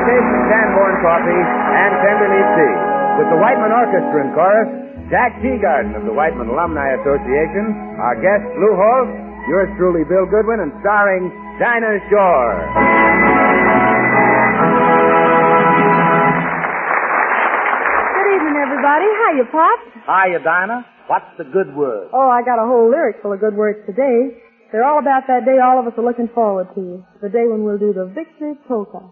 Chase and Sanborn Coffee and Tenderleaf Tea. With the Whiteman Orchestra in chorus, Jack Teagarden of the Whiteman Alumni Association, our guest, Lou Holt, yours truly, Bill Goodwin, and starring Dinah Shore. Good evening, everybody. Hiya, Pop. Hiya, Dinah. What's the good word? Oh, I got a whole lyric full of good words today. They're all about that day all of us are looking forward to. The day when we'll do the Victory Polka.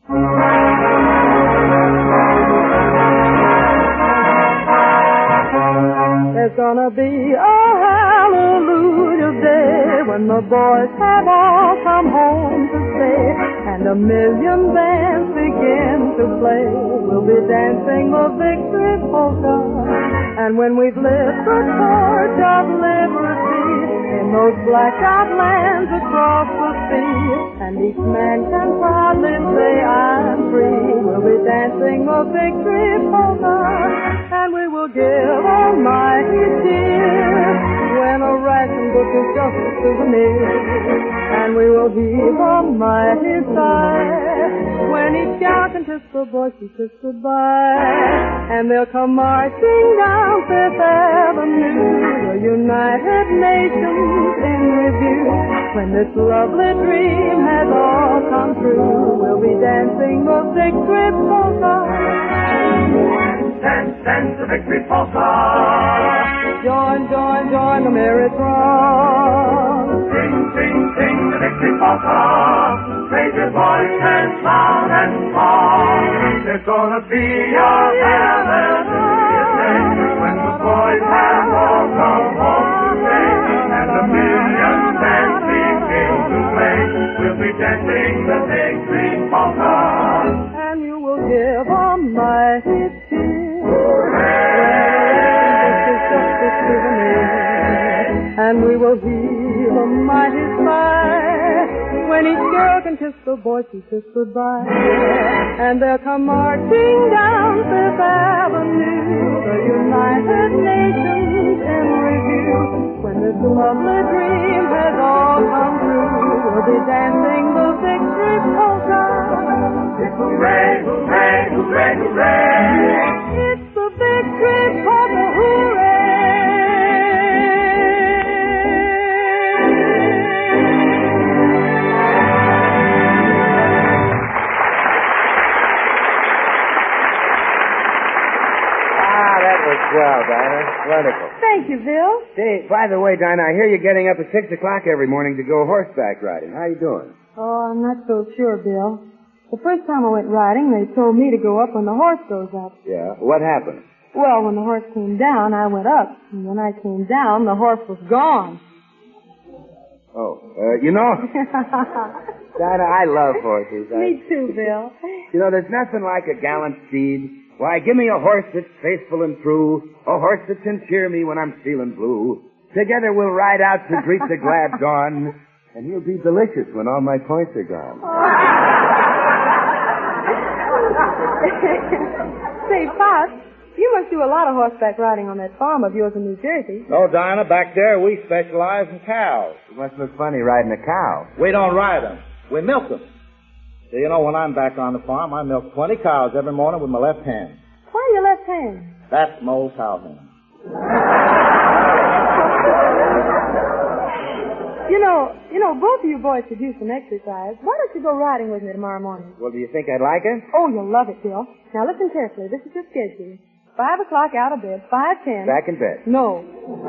There's gonna be a hallelujah day when the boys have all come home to stay and a million bands begin to play. We'll be dancing the Victory Polka, and when we've lit the torch of liberty in those blackout lands across the sea, and each man can proudly say I'm free, we'll be dancing the Victory Polka, and we will give Almighty cheer when a ration book is just a souvenir, and we will heave a mighty sigh when each gal can kiss the boy she kissed goodbye, and they'll come marching down Fifth Avenue, the United Nations in review. When this lovely dream has all come true, we'll be dancing the Victory Polka. Dance, dance the Victory Polka. Join, join, join the merry throng. Sing, sing, sing the Victory Polka. Raise your voice and loud and strong. There's gonna be a hallelujah day when the boys have all come home to stay and a million bands begin to play. We'll be dancing the Victory Polka, and you will give a mighty cheer. Hooray! This is just a souvenir, and we will heave a mighty sigh when each girl can kiss the boy she kissed goodbye, and they'll come marching down Fifth Avenue, the United Nations in review. When this lovely dream has all come true, we'll be dancing the Victory Polka. Hooray, hooray, hooray, hooray! It's the Victory Polka, hooray! Well, Dinah, wonderful. Thank you, Bill. Say, by the way, Dinah, I hear you're getting up at 6 o'clock every morning to go horseback riding. How you doing? Oh, I'm not so sure, Bill. The first time I went riding, they told me to go up when the horse goes up. Yeah? What happened? Well, when the horse came down, I went up. And when I came down, the horse was gone. Oh, you know, Dinah, I love horses. Me too, Bill. You know, there's nothing like a gallant steed. Why, give me a horse that's faithful and true, a horse that can cheer me when I'm feeling blue. Together we'll ride out to greet the glad dawn, and he'll be delicious when all my points are gone. Say, Pop, you must do a lot of horseback riding on that farm of yours in New Jersey. No, Dinah, back there we specialize in cows. It must look funny riding a cow. We don't ride them. We milk them. So, you know, when I'm back on the farm, I milk 20 cows every morning with my left hand. Why your left hand? That's my old cow hand. You know, both of you boys could use some exercise. Why don't you go riding with me tomorrow morning? Well, do you think I'd like it? Oh, you'll love it, Bill. Now listen carefully. This is your schedule. 5 o'clock out of bed. 5:10. Back in bed. No.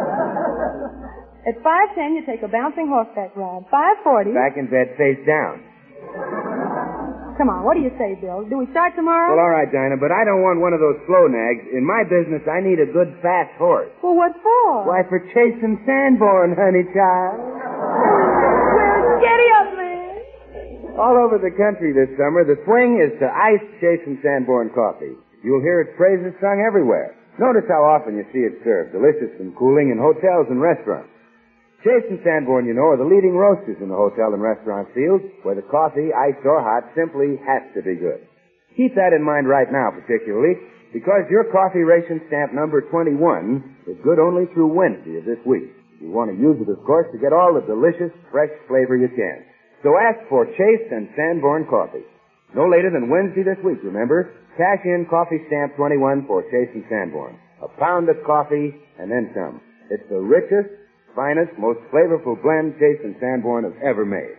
At 5:10 you take a bouncing horseback ride. 5:40. Back in bed, face down. Come on, what do you say, Bill? Do we start tomorrow? Well, all right, Dinah, but I don't want one of those slow nags. In my business, I need a good, fast horse. Well, what for? Why, for chasing Sanborn, honey child. Well, giddy up, man. All over the country this summer, the swing is to iced Chase Sanborn coffee. You'll hear its praises sung everywhere. Notice how often you see it served, delicious and cooling, in hotels and restaurants. Chase and Sanborn, you know, are the leading roasters in the hotel and restaurant field, where the coffee, iced or hot, simply has to be good. Keep that in mind right now, particularly, because your coffee ration stamp number 21 is good only through Wednesday of this week. You want to use it, of course, to get all the delicious, fresh flavor you can. So ask for Chase and Sanborn coffee. No later than Wednesday this week, remember? Cash in coffee stamp 21 for Chase and Sanborn. A pound of coffee and then some. It's the richest, finest, most flavorful blend Chase and Sanborn have ever made.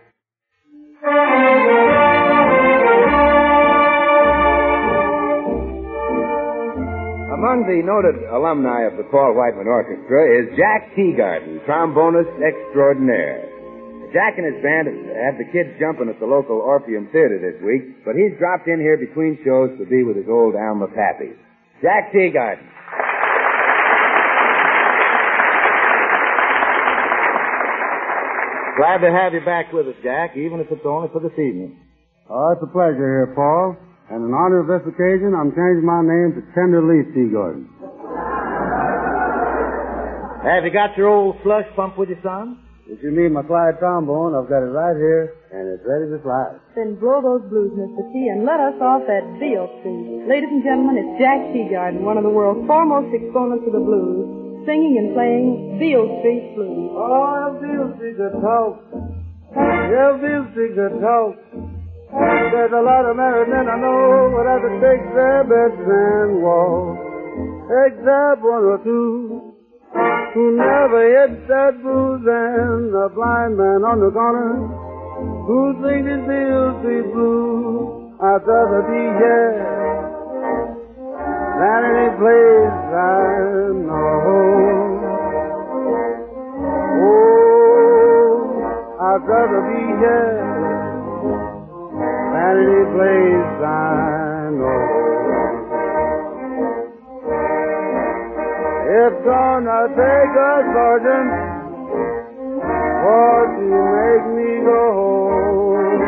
Among the noted alumni of the Paul Whiteman Orchestra is Jack Teagarden, trombonist extraordinaire. Jack and his band had the kids jumping at the local Orpheum Theater this week, but he's dropped in here between shows to be with his old Alma Pappy. Jack Teagarden. Glad to have you back with us, Jack, even if it's only for this evening. Oh, it's a pleasure here, Paul. And in honor of this occasion, I'm changing my name to Tenderleaf Teagarden. Have you got your old slush pump with you, son? If you need my Clyde trombone, I've got it right here, and it's ready to fly. Then blow those blues, Mr. T, and let us off at Beale Street. Ladies and gentlemen, it's Jack Teagarden, one of the world's foremost exponents of the blues, singing and playing Beale Street Blues. Oh, Beale Street could talk. Yeah, Beale Street could talk. There's a lot of married men I know that have to take their beds and walk. Except one or two who never hit that blues, and a blind man on the corner who sings his Beale Street blues. I'd rather be here than any place I know. Oh, I'd rather be here than any place I know. It's gonna take a sergeant for to make me go home.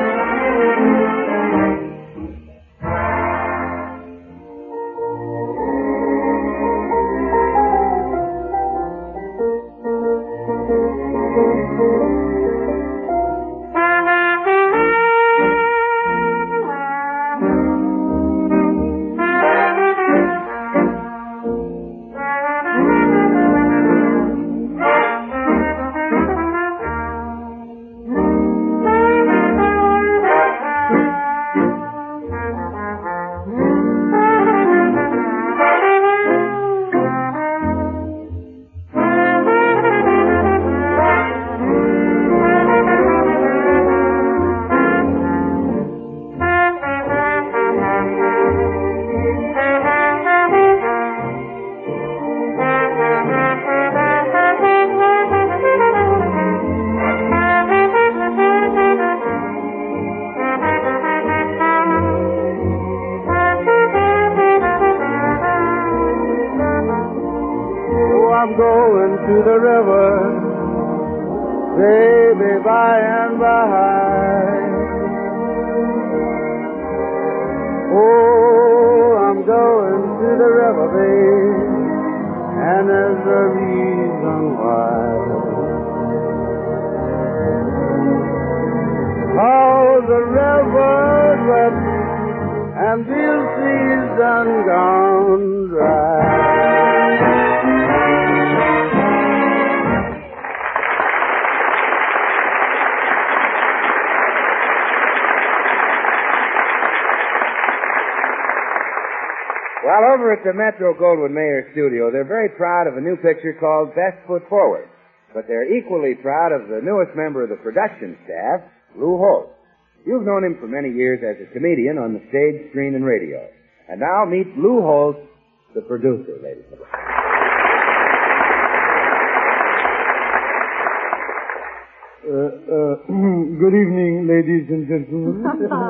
I'm going to the river, baby, by and by. Oh, I'm going to the river, babe, and there's a reason why. Oh, the river's wet, and Beale Street's done gone dry. Well, over at the Metro Goldwyn Mayer studio, they're very proud of a new picture called Best Foot Forward. But they're equally proud of the newest member of the production staff, Lou Holt. You've known him for many years as a comedian on the stage, screen, and radio. And now meet Lou Holt, the producer, ladies and gentlemen. Good evening, ladies and gentlemen.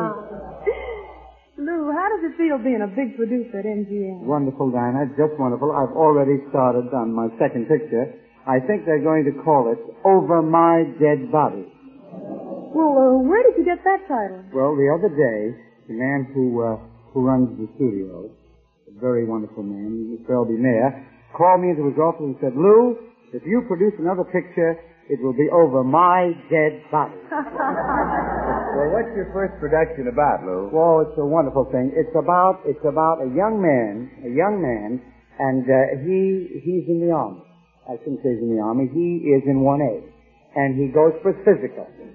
Lou, how does it feel being a big producer at MGM? Wonderful, Dinah. Just wonderful. I've already started on my second picture. I think they're going to call it Over My Dead Body. Well, where did you get that title? Well, the other day, the man who runs the studio, a very wonderful man, Mr. L.B. Mayer, called me into his office and said, Lou, if you produce another picture, it will be Over My Dead Body. Well, what's your first production about, Lou? Well, it's a wonderful thing. It's about a young man, and he's in the army. I shouldn't say he's in the army. He is in 1A, and he goes for physical.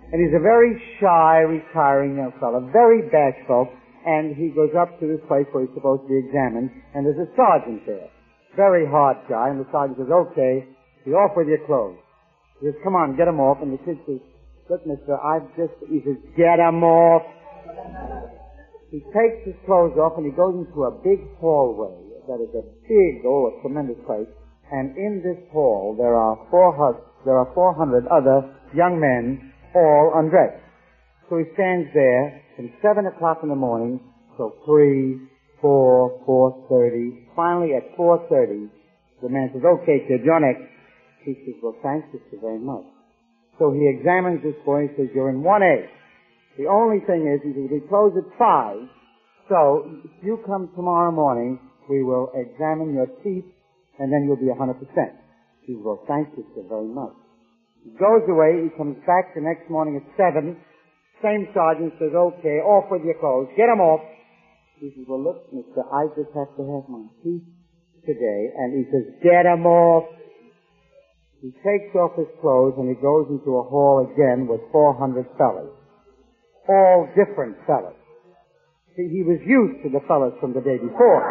And he's a very shy, retiring young fellow, very bashful, and he goes up to this place where he's supposed to be examined, and there's a sergeant there. Very hard guy, and the sergeant says, okay, be off with your clothes. He says, come on, get them off, and the kid says, look, mister, he says, get them off. He takes his clothes off, and he goes into a big hallway. That is a tremendous place. And in this hall, there are 400 other young men, all undressed. So he stands there from 7 o'clock in the morning till 3, 4, 4:30. Finally, at 4:30, the man says, okay, kid, you're next. He says, well, thanks, sister, very much. So he examines this boy and says, you're in 1A. The only thing is, he says, we close at 5, so if you come tomorrow morning, we will examine your teeth, and then you'll be 100%. He says, well, thank you, sir, very much. He goes away, he comes back the next morning at 7, same sergeant says, okay, off with your clothes, get them off. He says, well, look, mister, I just have to have my teeth today, and he says, get them off. He takes off his clothes, and he goes into a hall again with 400 fellas. All different fellas. See, he was used to the fellas from the day before.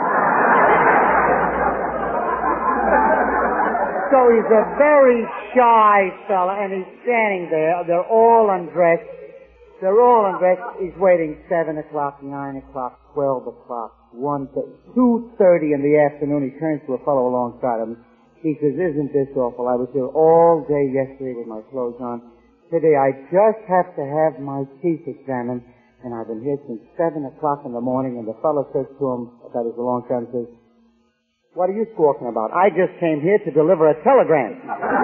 So he's a very shy fella, and he's standing there. They're all undressed. He's waiting 7 o'clock, 9 o'clock, 12 o'clock, 2:30 in the afternoon. He turns to a fellow alongside him. He says, isn't this awful? I was here all day yesterday with my clothes on. Today I just have to have my teeth examined, and I've been here since 7 o'clock in the morning. And the fellow says to him, that is alongside him, says, what are you talking about? I just came here to deliver a telegram.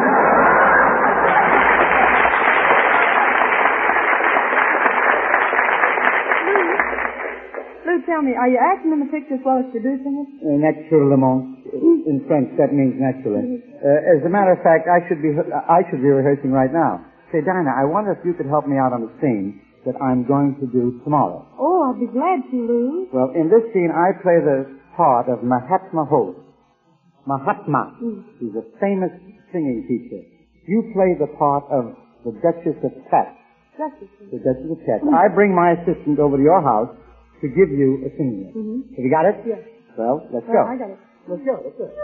Lou, tell me, are you acting in the picture as well as producing it? Naturellement. In French, that means naturally. As a matter of fact, I should be rehearsing right now. Say, Dinah, I wonder if you could help me out on the scene that I'm going to do tomorrow. Oh, I'll be glad to, Lou. Well, in this scene, I play the part of Mahatma Ghosh. Mahatma. He's a famous singing teacher. You play the part of the Duchess of Katz. The Duchess of Katz. I bring my assistant over to your house to give you a singing lesson. Have you got it? Yes. Well, let's go. I got it. Let's go.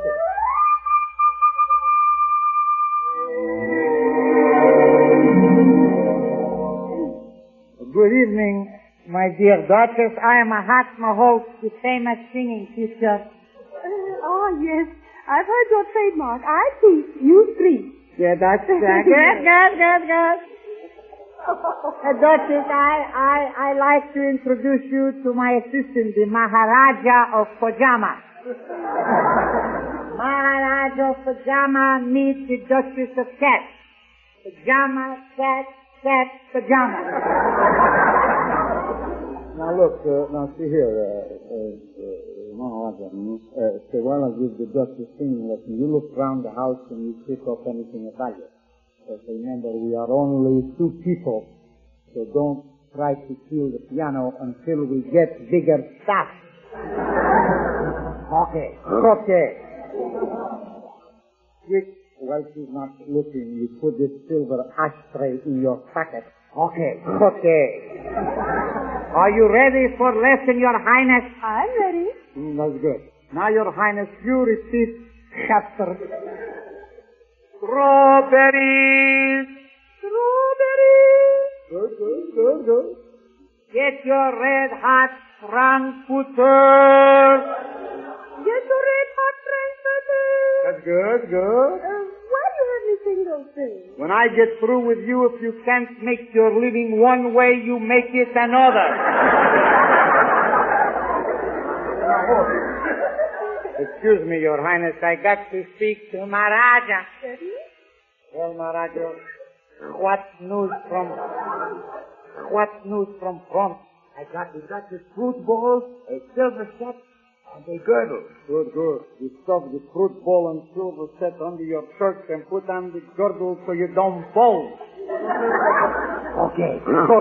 Good evening, my dear Duchess. I am Mahatma Ghosh, the famous singing teacher. Oh, yes. I've heard your trademark. I teach, you preach. Yeah, that's good. Duchess, I like to introduce you to my assistant, the Maharaja of Pajama. Maharaja of Pajama meets the Duchess of Katz. Pajama, cat, pajama. Now look, see here, Maharaja, while I give the Duchess singing lesson, you look around the house and you pick up anything of value. But remember, we are only 2 people, so don't try to steal the piano until we get bigger stuff. Okay. While she's not looking, you put this silver ashtray in your pocket. Okay. Are you ready for lesson, Your Highness? I'm ready. That's good. Now, Your Highness, you repeat chapter. Strawberries. Good. Get your red hot frankfurters. That's good. Why do you have me sing those things? When I get through with you, if you can't make your living one way, you make it another. Excuse me, Your Highness, I got to speak to Maharaja. Well, Maharaja, what news from front? I got the fruit balls, a silver set, and a girdle. Good. You stuff the fruit ball and silver set under your shirt and put on the girdle so you don't fall. Okay.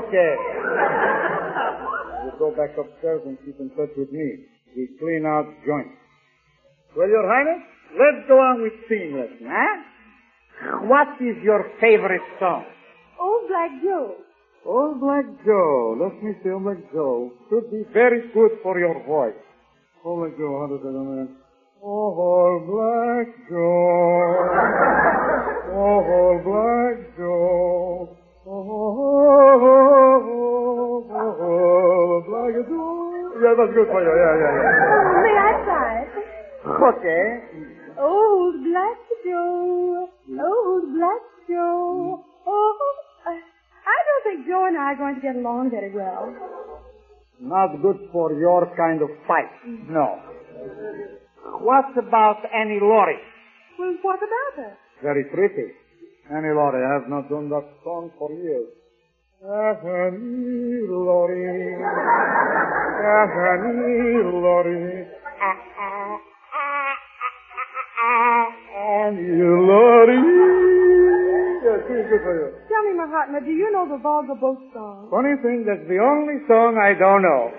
You go back upstairs and keep in touch with me. We clean out joints. Well, Your Highness, let's go on with singing lesson, huh? What is your favorite song? Oh, Black Joe. Old Black Joe. Let me see, Old Black Joe. Should be very good for your voice. Old Black Joe, how does that go? Old Black Joe. Old Black Joe. Old Black Joe. Yeah, that's good for you. Yeah. May I try it? Okay. Old Black Joe. Old Black Joe. Oh, I don't think Joe and I are going to get along very well. Not good for your kind of fight. No. What about Annie Laurie? Well, what about her? Very pretty. Annie Laurie, I have not done that song for years. Annie Laurie. Annie Laurie. Annie Laurie. Yes, good for you. Tell me, Mahatma, do you know the Volga Boat song? Funny thing, that's the only song I don't know.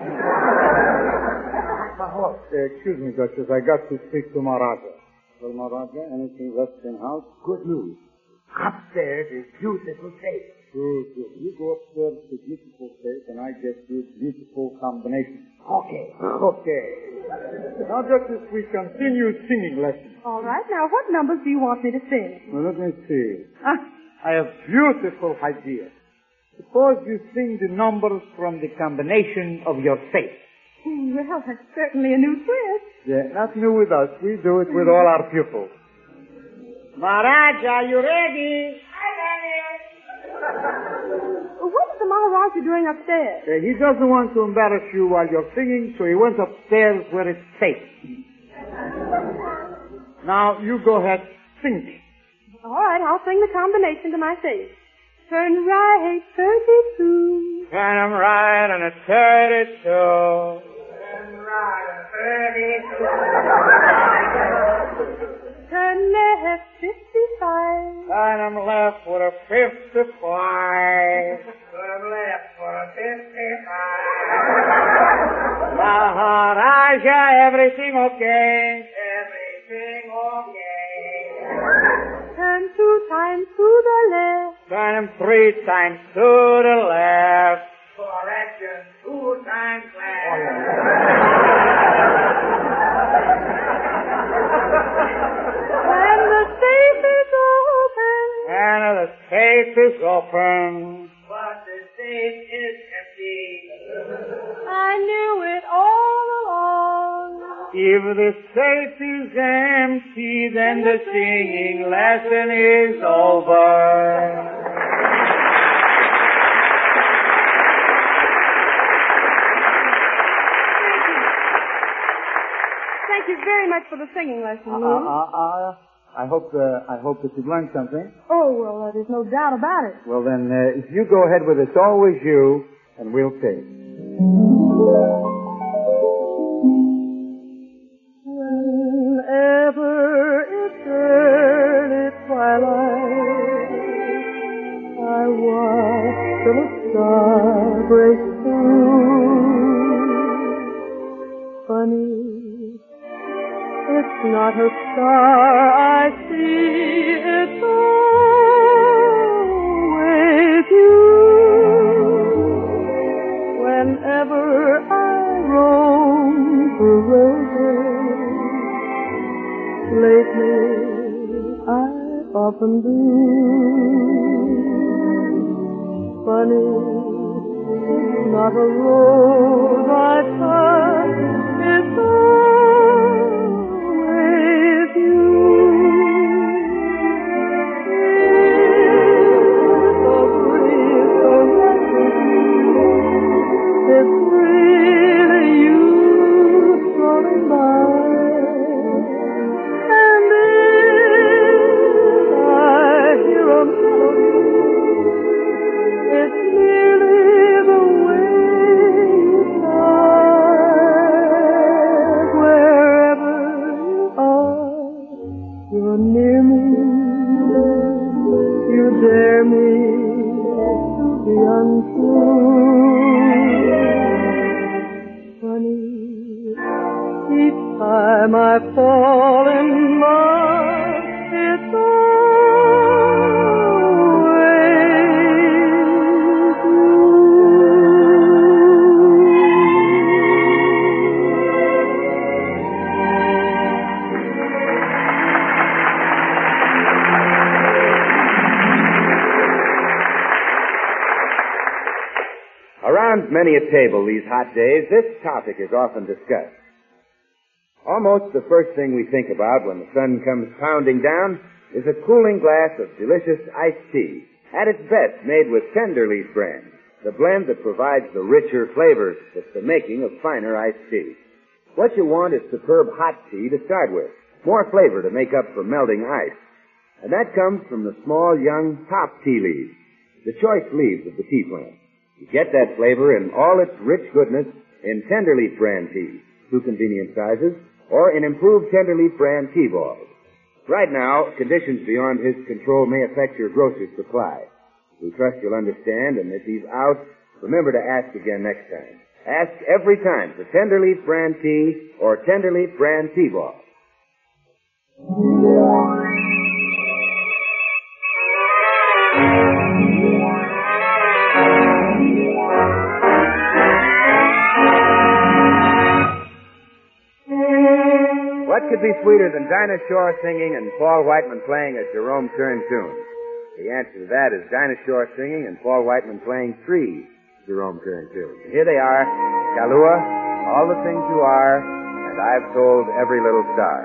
Excuse me, Duchess, I got to speak to Maharaja. Well, Maharaja, anything left in house? Good news. Upstairs is beautiful safe. Good. You go upstairs to beautiful safe, and I get you beautiful combination. Okay. Now, Duchess, we continue singing lessons. All right. Now, what numbers do you want me to sing? Well, let me see. I have beautiful ideas. Suppose you sing the numbers from the combination of your face. Well, that's certainly a new twist. Yeah, not new with us. We do it with all our pupils. Maharaj, are you ready? What's the Maharaja doing upstairs? He doesn't want to embarrass you while you're singing, so he went upstairs where it's safe. Now, you go ahead, sing. All right, I'll sing the combination to my face. Turn right, 32. Turn right on a 32. Turn right, 32. Turn left, 55. Turn left for a 55. Turn left for a 55. Maharaja, everything okay? Everything okay. Turn 2 times to the left. Turn 3 times to the left. Correction, 2 times left. And the safe is open. And the safe is open. But the safe is empty. I knew it all along. If the safe is empty, then the singing lesson is over. Thank you very much for the singing lesson, Lou. I hope that you've learned something. Oh, well, there's no doubt about it. Well, then, if you go ahead with It's Always You, and we'll sing. Whenever it's early twilight, I watch till a star breaks through. Funny, it's not a star I see, it's always you. Whenever I roam through roses, lately I often do. Funny, it's not a rose I touch, it's always you. It's a breeze caressing me, it's really you strolling by. And if I hear a melody, it's merely the way you sigh. Wherever you are, you're near me. You dare me to be untrue. Funny, each time I fall in love, it's always you. at many a table these hot days, this topic is often discussed. Almost the first thing we think about when the sun comes pounding down is a cooling glass of delicious iced tea, at its best made with Tenderleaf brand, the blend that provides the richer flavors that's the making of finer iced tea. What you want is superb hot tea to start with, more flavor to make up for melting ice. And that comes from the small, young top tea leaves, the choice leaves of the tea plant. You get that flavor in all its rich goodness in Tenderleaf brand tea, 2 convenient sizes, or in improved Tenderleaf brand tea balls. Right now, conditions beyond his control may affect your grocery supply. We trust you'll understand, and if he's out, remember to ask again next time. Ask every time for Tenderleaf brand tea or Tenderleaf brand tea balls. What could be sweeter than Dinah Shore singing and Paul Whiteman playing a Jerome Kern tune? The answer to that is Dinah Shore singing and Paul Whiteman playing 3 Jerome Kern tunes. Here they are: Kahlua, All the Things You Are, and I've Told Every Little Star.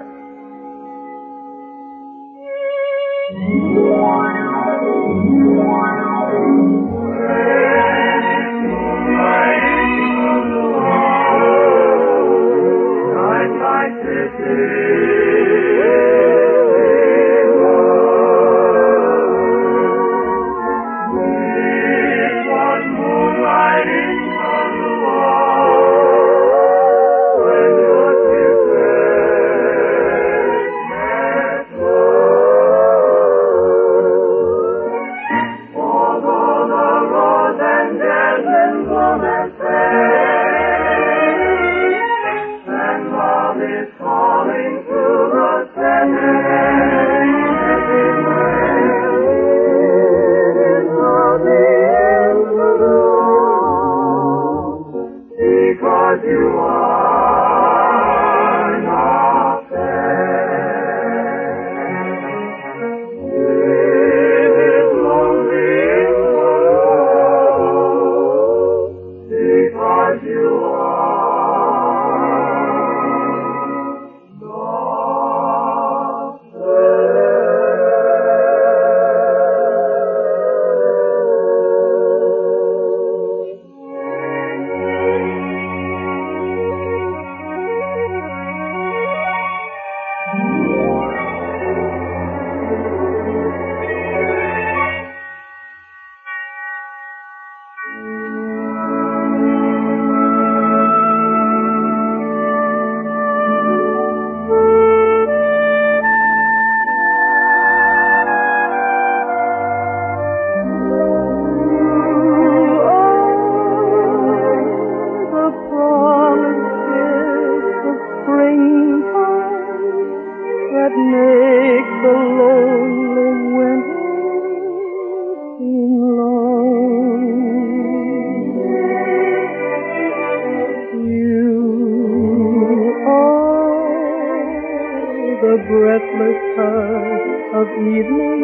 breathless hush of evening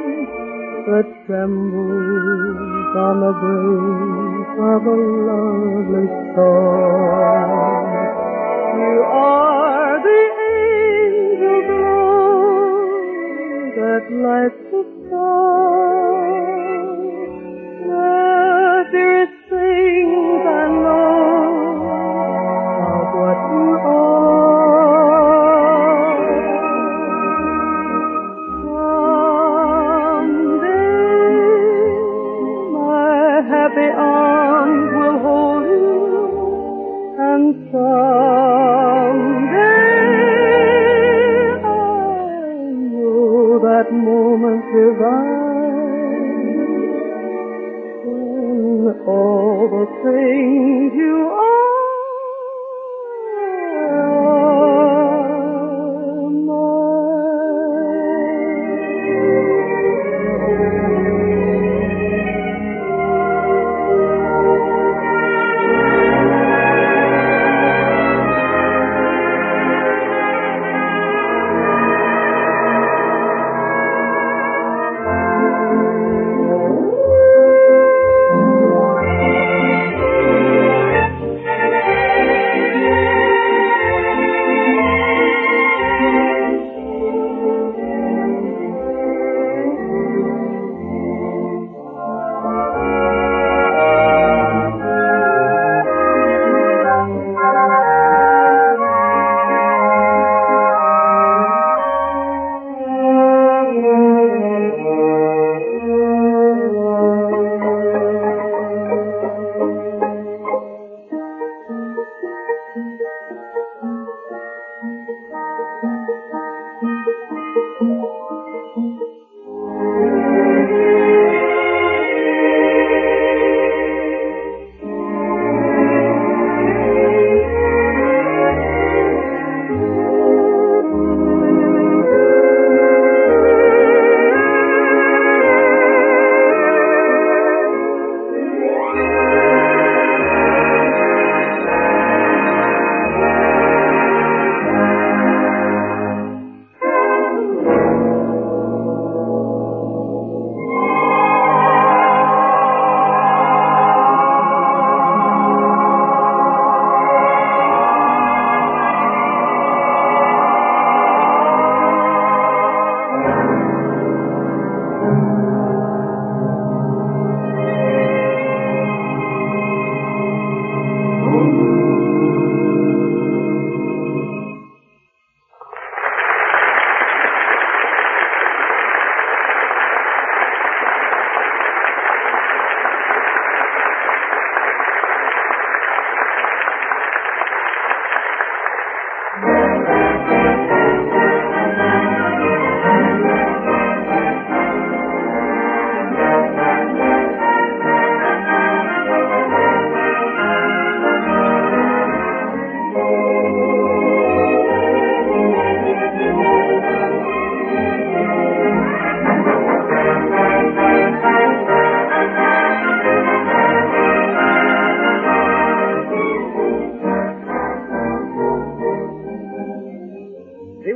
that trembles on the brink of a lovely storm. You are the angel glow that lights the sky. The dearest things I know of what you are. Happy arms will hold you, and someday I know that moment divine when all the things you are.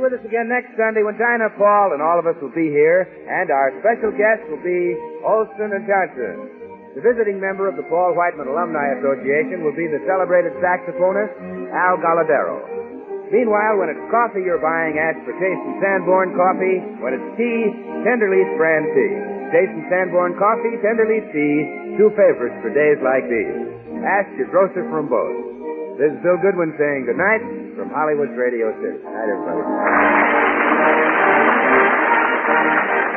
with us again next Sunday when Dinah Paul and all of us will be here, and our special guests will be Olson and Johnson. The visiting member of the Paul Whiteman Alumni Association will be the celebrated saxophonist Al Galladero. Meanwhile, when it's coffee you're buying, ask for Chase and Sanborn coffee. When it's tea, Tenderleaf brand tea. Chase and Sanborn coffee, Tenderleaf tea, two favorites for days like these. Ask your grocer for them both. This is Bill Goodwin saying good night from Hollywood's Radio City. Good night, everybody.